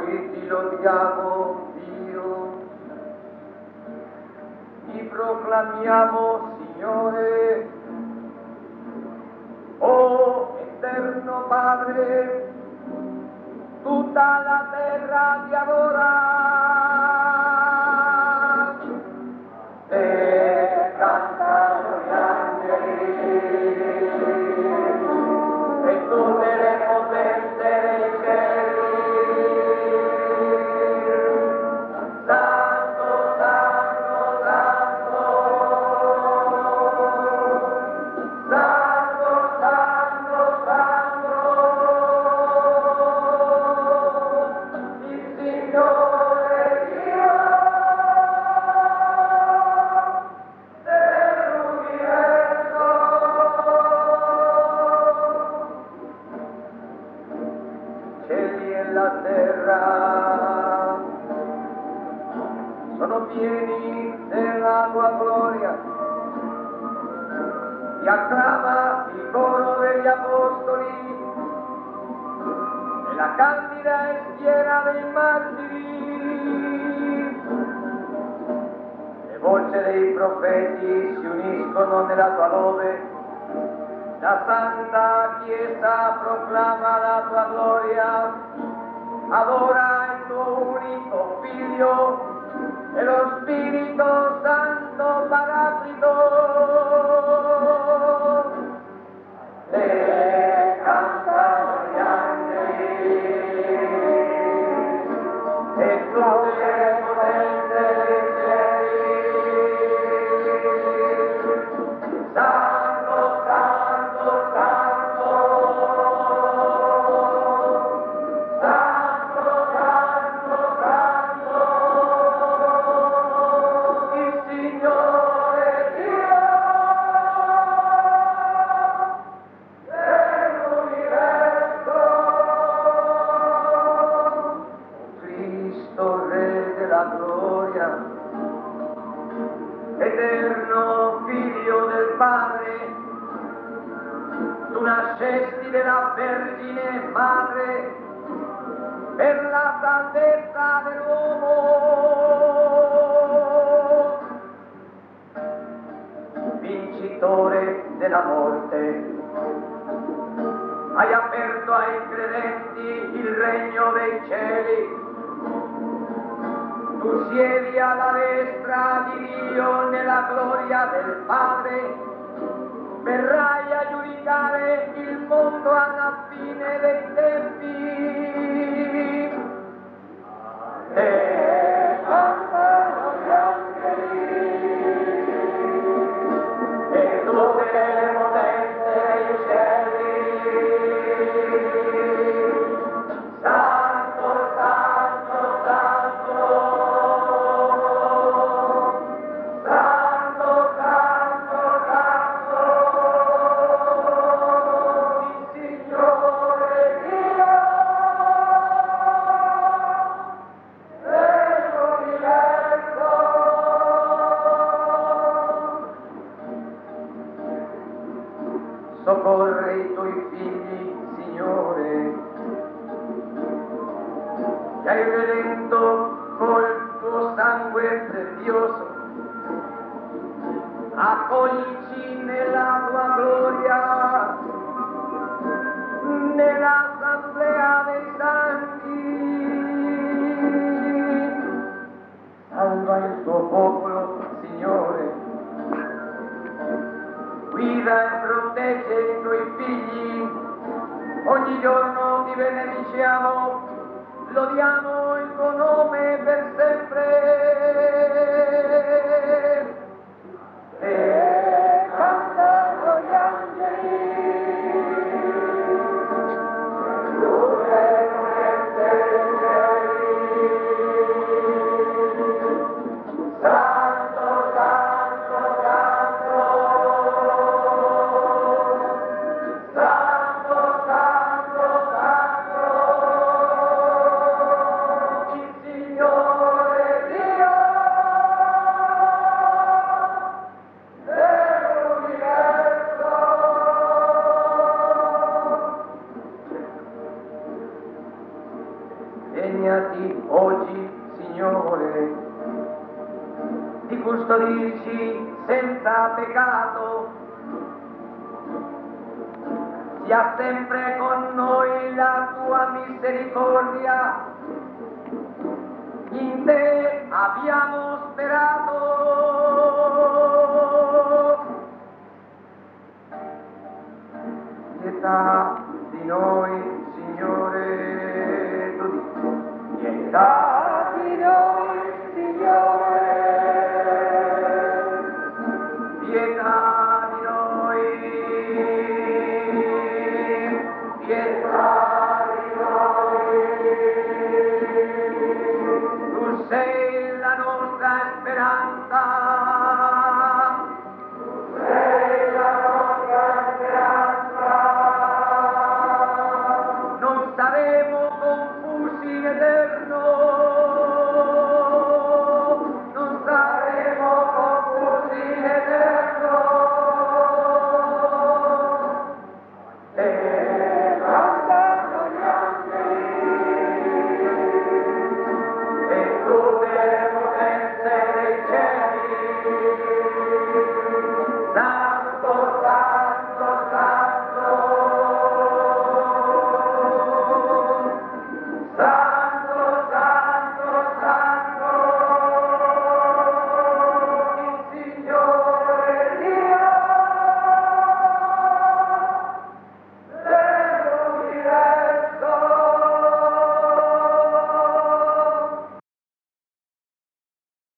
noi ti lodiamo, Dio, ti proclamiamo, Signore, oh eterno Padre, tutta la terra ti adora. E cantano gli angeli, e tutte le potenze dei cieli. Santo, santo, santo, santo, santo, santo, il Signore Dio dell'universo. Cieli e la terra sono pieni della tua gloria. Ti acclama il coro degli apostoli e la candida e schiera dei martiri. Le voci dei profeti si uniscono nella tua lode. La Santa Chiesa proclama la tua gloria. Adora il tuo unico Figlio e lo Spirito Santo Paraclito. E cantano gli angeli e tutte le potenze dei cieli. Santo, santo, santo, santo, santo, santo, il Signore Dio dell'universo. Cristo, Re della gloria, eterno Figlio del Padre, tu nascesti della Vergine Madre per la salvezza dell'uomo. Vincitore della morte, hai aperto ai credenti il regno dei cieli. Tu siedi alla destra di Dio nella gloria del Padre. Verrai a giudicare il mondo alla fine dei tempi. E cantano gli angeli e tutte le potenze dei cieli. Santo, santo, santo, santo, santo, santo, il Signore Dio dell'universo. Soccorre i tuoi figli, Signore, che hai redento col tuo sangue prezioso. Accoglici nella tua gloria, nell'assemblea dei santi. Salva il tuo popolo, Signore. Guida e protegge i tuoi figli. Ogni giorno ti benediciamo, lodiamo il tuo nome per sempre. E cantano gli angeli, tutte le potenze dei cieli. Santo, santo, santo, santo, santo, santo, unici senza peccato. Sia sempre con noi la tua misericordia, in te abbiamo sperato. Pietà di noi, Signore, tu dici, pietà